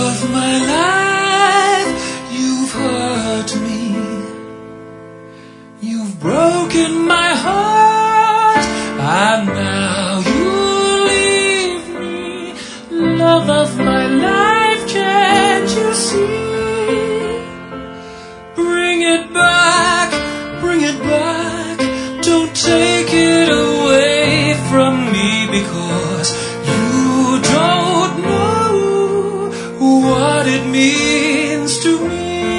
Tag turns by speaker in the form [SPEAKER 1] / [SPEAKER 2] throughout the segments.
[SPEAKER 1] of my life, you've hurt me. You've broken my heart, and now you leave me. Love of my life, can't you see? Bring it back, bring it back. Don't take it away from me, because you don't know what it means to me.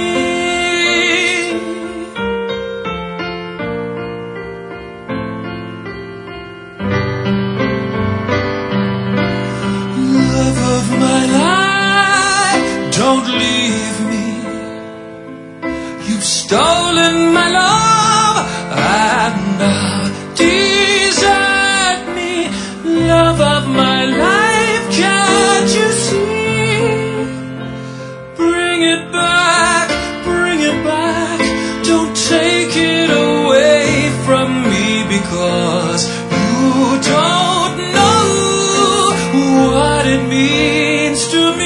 [SPEAKER 1] Love of my life, don't leave me. You've stolen my love and now desert me. Love of my life, can't you see? Bring it back, bring it back. Don't take it away from me, because you don't know what it means to me.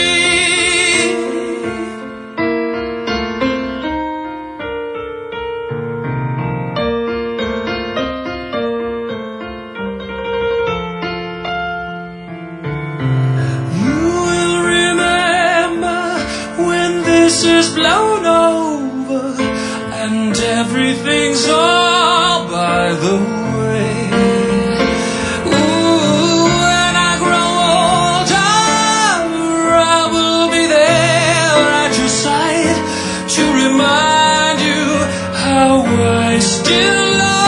[SPEAKER 1] You will remember when this is blown over and everything's all by the way. Ooh, when I grow older, I will be there at your side to remind you how I still love